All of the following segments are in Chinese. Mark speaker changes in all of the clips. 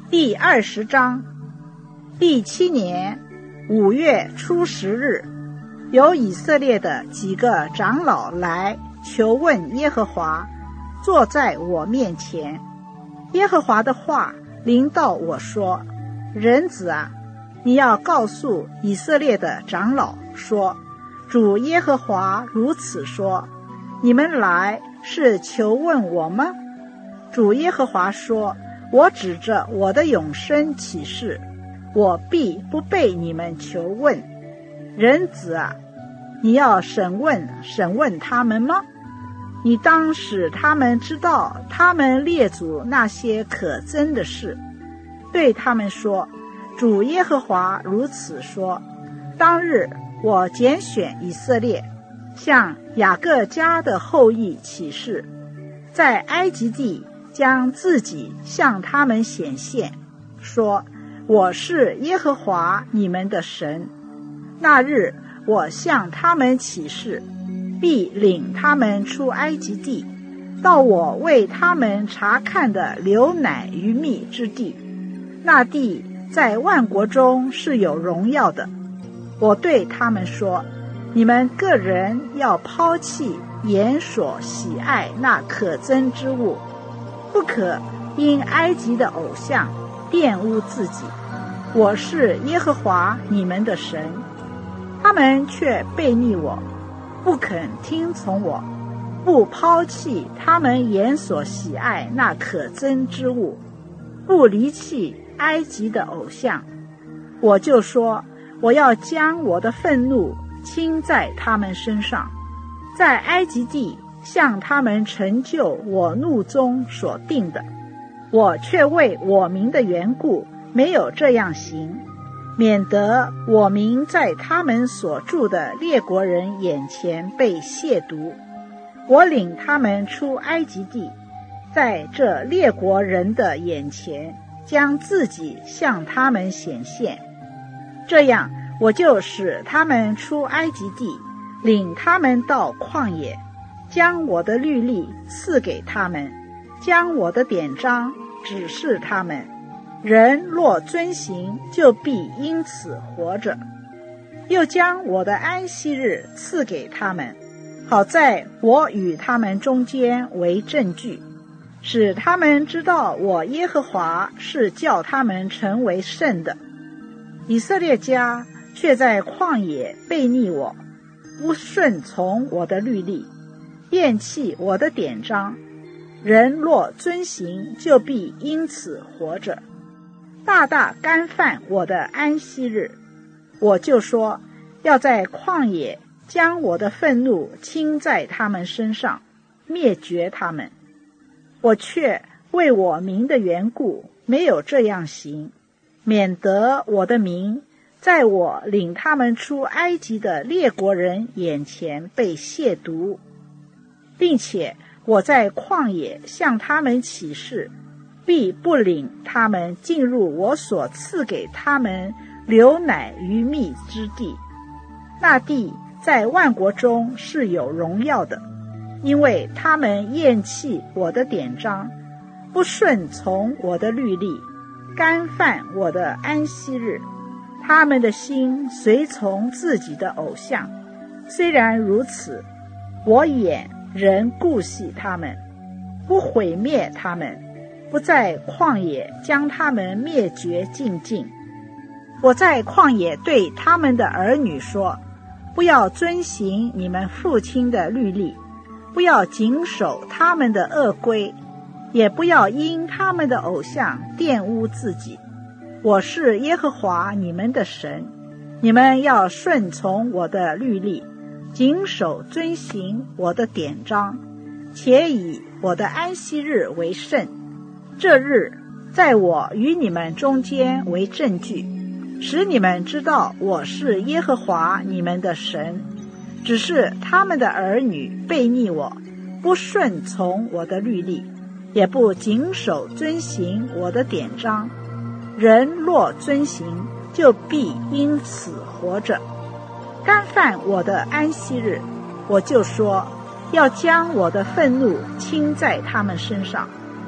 Speaker 1: 第20章。第7年5月初10日，有以色列的几个长老来求问耶和华，坐在我面前。耶和华的话临到我说：人子啊，你要告诉以色列的长老说，主耶和华如此说，你们来是求问我吗？主耶和华说，我指着我的永生起誓，我必不被你们求问。人子啊，你要审问他们吗？你当使他们知道他们列祖那些可憎的事，对他们说，主耶和华如此说，当日我拣选以色列，向雅各家的后裔起誓，在埃及地将自己向他们显现，说，我是耶和华你们的神。那日我向他们起誓，必领他们出埃及地，到我为他们查看的流奶与蜜之地。那地在万国中是有荣耀的。我对他们说，你们个人要抛弃眼所喜爱那可憎之物，不可因埃及的偶像玷污自己。我是耶和华你们的神。他们却悖逆我，不肯听从我，不抛弃他们眼所喜爱那可憎之物，不离弃埃及的偶像。我就说，我要将我的愤怒倾在他们身上，在埃及地向他们成就我怒中所定的。我却为我名的缘故没有这样行，免得我名在他们所住的列国人眼前被亵渎。我领他们出埃及地，在这列国人的眼前将自己向他们显现。这样我就使他们出埃及地，领他们到旷野，将我的律例赐给他们，将我的典章指示他们。人若遵行，就必因此活着。又将我的安息日赐给他们，好在我与他们中间为证据，使他们知道我耶和华是叫他们成为圣的。以色列家却在旷野悖逆我，不顺从我的律例，厌弃我的典章。人若遵行，就必因此活着，大大干犯我的安息日。我就说，要在旷野将我的愤怒倾在他们身上，灭绝他们。我却为我名的缘故没有这样行，免得我的名在我领他们出埃及的列国人眼前被亵渎，并且我在旷野向他们起誓，必不领他们进入我所赐给他们流奶与蜜之地。那地在万国中是有荣耀的，因为他们厌弃我的典章，不顺从我的律例，干犯我的安息日。他们的心随从自己的偶像。虽然如此，我眼仍顾惜他们，不毁灭他们，不在旷野将他们灭绝尽尽。我在旷野对他们的儿女说，不要遵行你们父亲的律例，不要谨守他们的恶规，也不要因他们的偶像玷污自己。我是耶和华你们的神，你们要顺从我的律例，谨守遵行我的典章，且以我的安息日为圣。这日在我与你们中间为证据，使你们知道我是耶和华你们的神。只是他们的儿女悖逆我，不顺从我的律例，也不谨守遵行我的典章。人若遵行，就必因此活着。干犯我的安息日，我就说，要将我的愤怒倾在他们身上，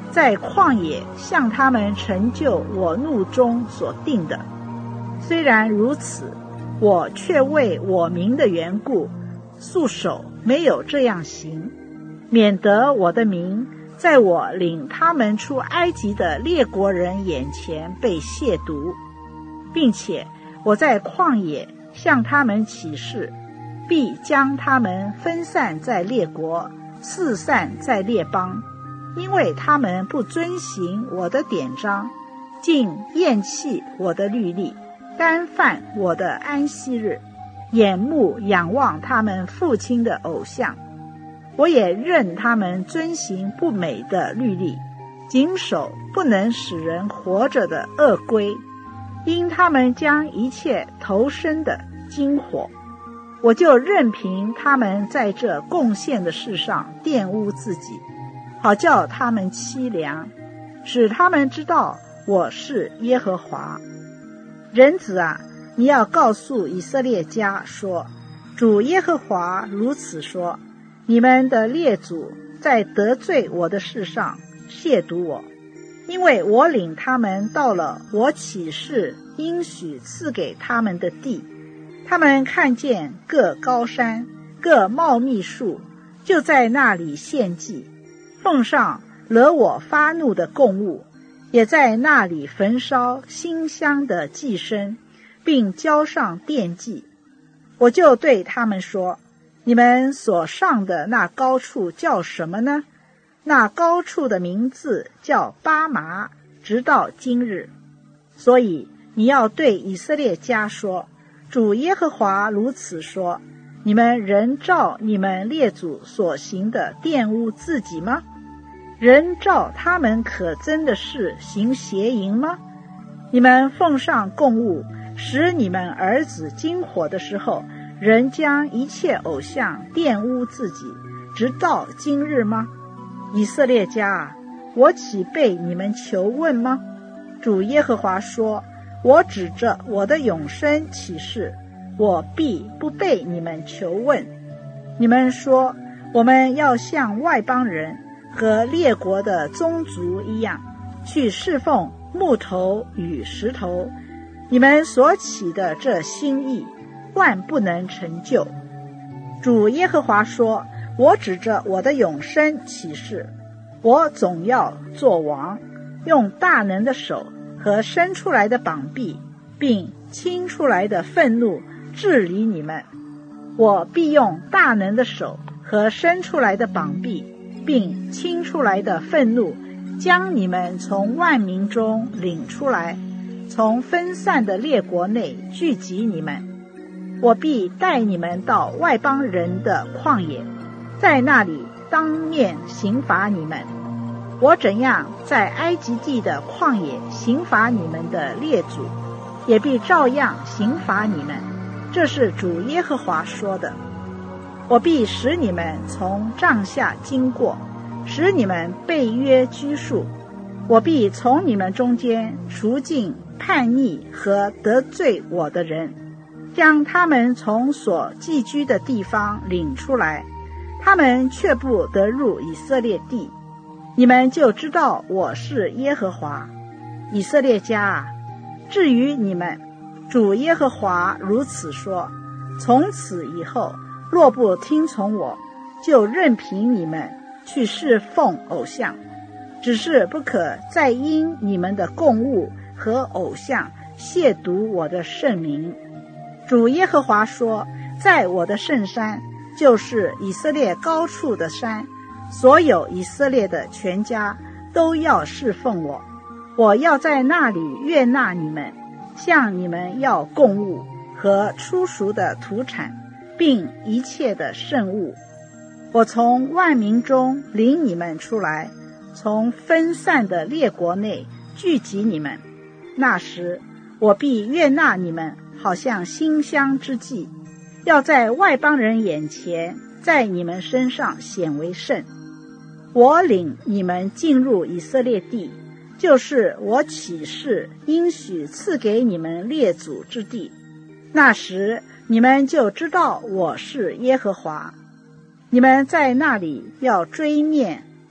Speaker 1: 在旷野向他们成就我怒中所定的。虽然如此，我却为我名的缘故素手没有这样行，免得我的名在我领他们出埃及的列国人眼前被亵渎，并且我在旷野向他们起誓，必将他们分散在列国，四散在列邦，因为他们不遵行我的典章，竟厌弃我的律例，干犯我的安息日，眼目仰望他们父亲的偶像。我也任他们遵行不美的律例，谨守不能使人活着的恶规，因他们将一切投生的经火，我就任凭他们在这贡献的事上玷污自己，好叫他们凄凉，使他们知道我是耶和华。人子啊，你要告诉以色列家说，主耶和华如此说，你们的列祖在得罪我的事上亵渎我，因为我领他们到了我起誓应许赐给他们的地，他们看见各高山各茂密树，就在那里献祭，奉上惹我发怒的供物，也在那里焚烧馨香的祭牲，并交上奠祭。我就对他们说，你们所上的那高处叫什么呢？那高处的名字叫巴麻，直到今日。所以你要对以色列家说，主耶和华如此说，你们仍照你们列祖所行的玷污自己吗？仍照他们可憎的事行邪淫吗？你们奉上供物，使你们儿子经火的时候，仍将一切偶像玷污自己，直到今日吗？以色列家啊，我岂被你们求问吗？主耶和华说，我指着我的永生起誓，我必不被你们求问。你们说，我们要像外邦人和列国的宗族一样，去侍奉木头与石头，你们所起的这心意万不能成就。主耶和华说，我指着我的永生起誓，我总要做王，用大能的手和伸出来的膀臂，并倾出来的愤怒治理你们。我必用大能的手和伸出来的膀臂，并倾出来的愤怒，将你们从万民中领出来，从分散的列国内聚集你们。我必带你们到外邦人的旷野，在那里当面刑罚你们。我怎样在埃及地的旷野刑罚你们的列祖，也必照样刑罚你们。这是主耶和华说的。我必使你们从帐下经过，使你们被约拘束。我必从你们中间除尽叛逆和得罪我的人，将他们从所寄居的地方领出来，他们却不得入以色列地。你们就知道我是耶和华。以色列家啊，至于你们，主耶和华如此说，从此以后，若不听从我，就任凭你们去侍奉偶像，只是不可再因你们的供物和偶像亵渎我的圣名。主耶和华说，在我的圣山，就是以色列高处的山，所有以色列的全家都要侍奉我。我要在那里悦纳你们，向你们要供物和初熟的土产，并一切的圣物。我从万民中领你们出来，从分散的列国内聚集你们。那时，我必悦纳你们，好像馨香之祭，要在外邦人眼前，在你们身上显为圣。我领你们进入以色列地，就是我起誓应许赐给你们列祖之地。那时，你们就知道我是耶和华。你们在那里要追念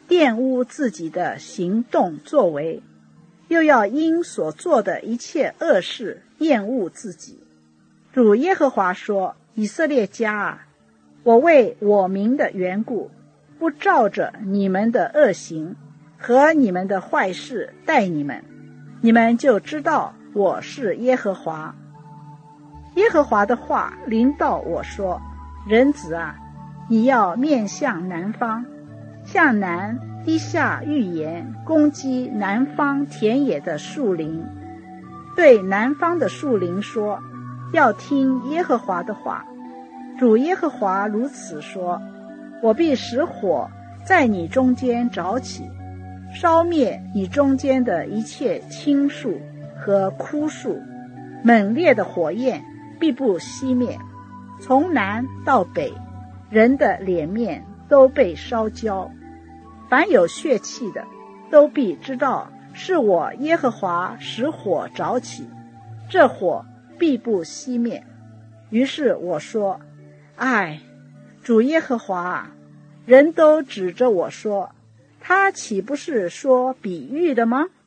Speaker 1: 玷污自己的行动作为，又要因所做的一切恶事厌恶自己。主耶和华说：以色列家啊，我为我名的缘故，不照着你们的恶行和你们的坏事待你们，你们就知道我是耶和华。耶和华的话临到我说：人子啊，你要面向南方，向南低下预言，攻击南方田野的树林，对南方的树林说：要听耶和华的话。主耶和华如此说：我必使火在你中间着起，烧灭你中间的一切青树和枯树，猛烈的火焰必不熄灭。从南到北，人的脸面都被烧焦，凡有血气的都必知道是我耶和华使火着起，这火必不熄灭。于是我说：唉，主耶和华啊，人都指着我说，他岂不是说比喻的吗？